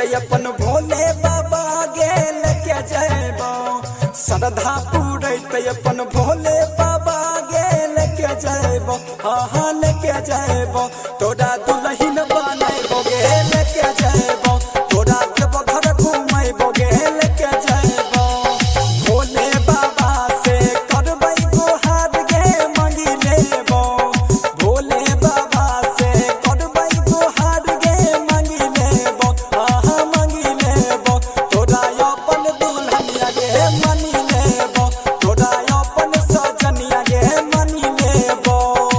अपन भोले बाबा गेल के जयबो श्रद्धा पूरैते अपन भोले बाबा गेल के जयबो हाँ लेके जयबो तोरा दुल्हन बनैबो गेल के जयबो तोरा देबो घर घुमैबो गेल के जयबो भोले बाबा से करबै गुहार गे मंगी लेबो भोले बाबा से करबै गुहार गे मंगी लेबो हाँ मंगी लेबो तोरा अपन दुल्हनिया गे मनी लेबो तोरा अपन सजनिया गे मनी लेबो।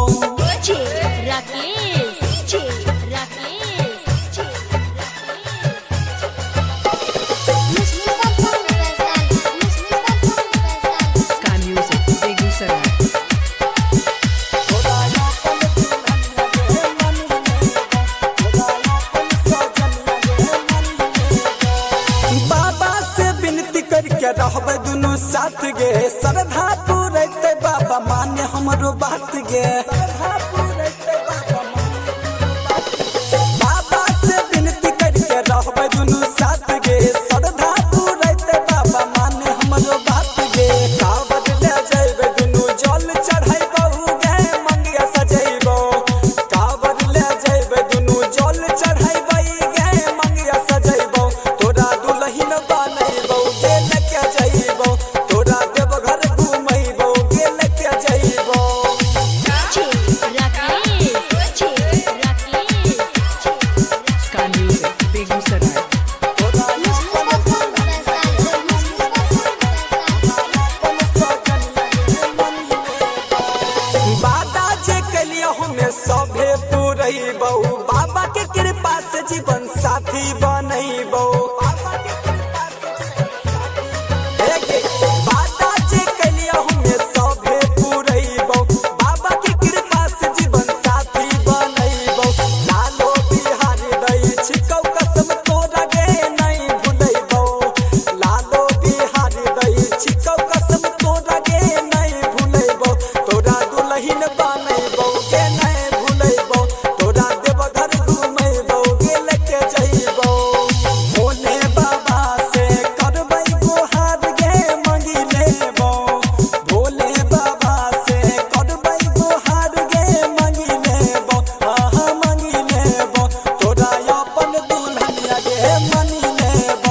रहबै दुनू साथ गे श्रद्धा पूरैते बाबा माने हमरो बात गे बाबा से विनती करके रहबै दुनू साथ गे श्रद्धा पूरैते बाबा माने हमरो बात गे कावड़ ले जइबै दुनू जल चढ़ैबौ गे मंगिया सजैबौ कावड़ ले जइबै दुनू जल चढ़ैबै गे मंगिया सजैबौ तोरा दुल्हन बनैबौ गे तोरा देव घर घुमैबो गेल के जइबो। बादा जे कलियो हमें सभे पूरैबो बाबा के कृपा से जीवन साथी बनैबो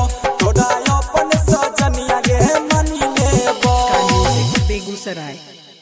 Begusaray.